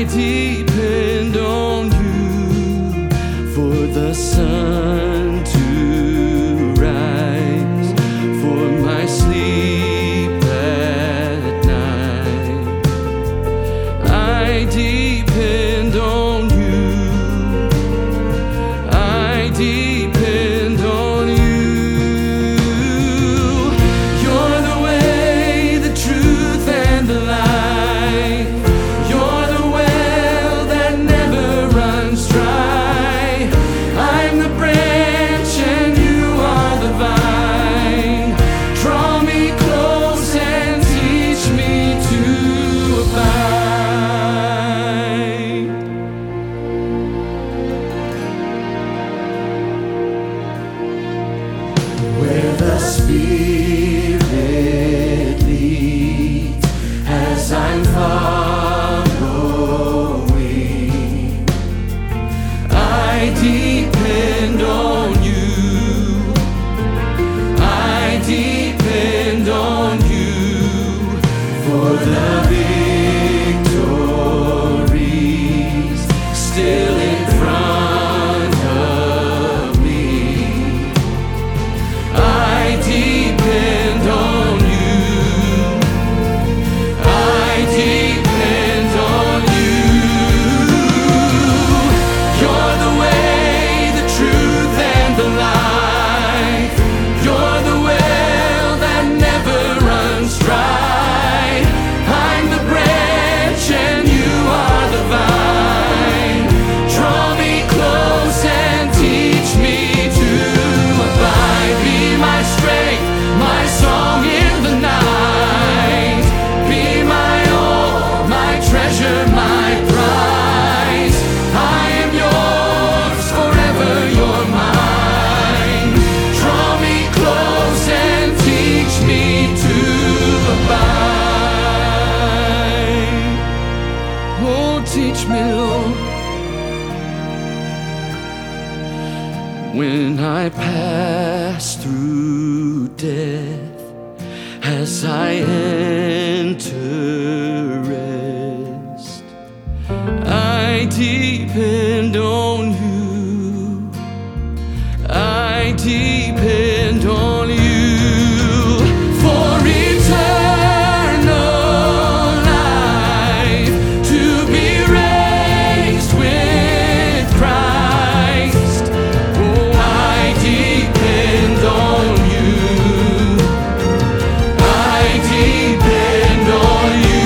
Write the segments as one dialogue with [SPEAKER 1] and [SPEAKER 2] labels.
[SPEAKER 1] I depend on you for the sun to rise, for my sleep at night. I depend on you. I depend on you. You're the way, the truth, and the light. You're the well that never runs dry. I'm the branch and you are the vine. Draw me close and teach me to abide. Where the Spirit leads, as I'm following, I depend on you. I depend on you for the victories still in front of me. I depend on you. I depend on you. You're the way, the truth, and the life. You're the well that never runs dry. I'm the branch and you are the vine. Draw me close and teach me to abide. Be my strength, my song in the night. Be my all, my treasure, my prize. I am yours forever, you're mine. Draw me close and teach me to abide. Oh, teach me, Lord. When I pass through death, as I enter rest, I depend on you. I depend on you for eternal life, to be raised with Christ. Oh, I depend on you. I depend on you.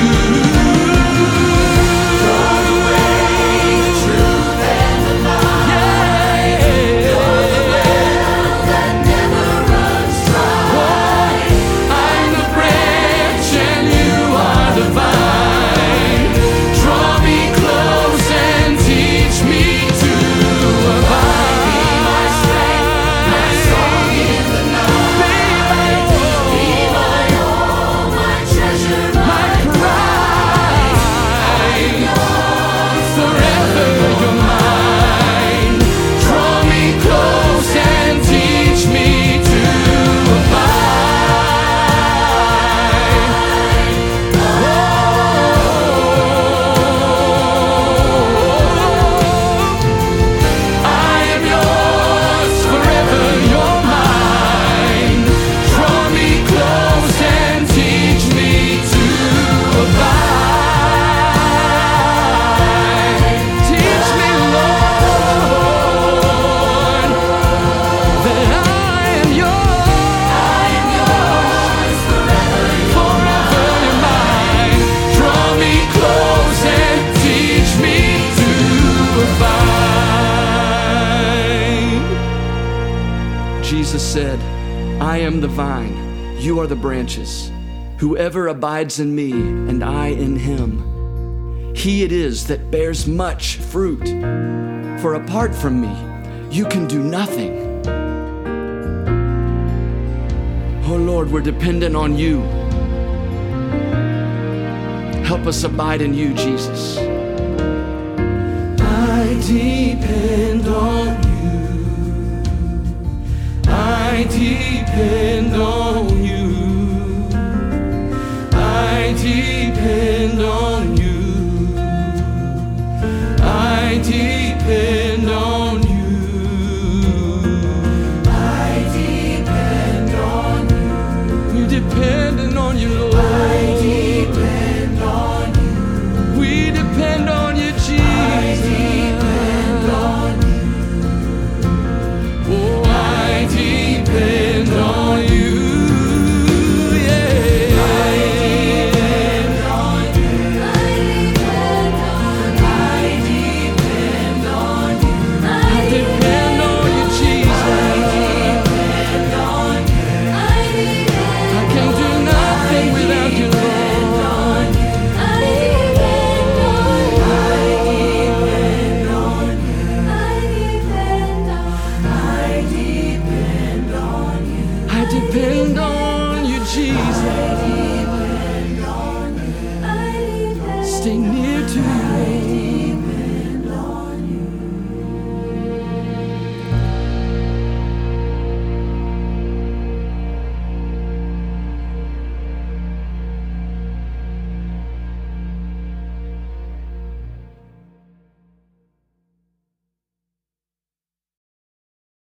[SPEAKER 1] You're the way, the truth, and the light. You're the well that never runs dry. I'm the branch and you are the vine. Draw me close and teach me to abide. Be my strength, my song in the night. Be my all, my treasure, my prize. I'm yours forever, you're mine. Draw me close and teach me to abide. I am yours forever, you're mine. Draw me close and teach me to abide. Teach me, Lord, that I am yours forever, you're mine. Draw me close and teach me to abide. Jesus said, I am the vine, you are the branches. Whoever abides in me and I in him, he it is that bears much fruit. For apart from me, you can do nothing. Oh Lord, we're dependent on you. Help us abide in you, Jesus. I depend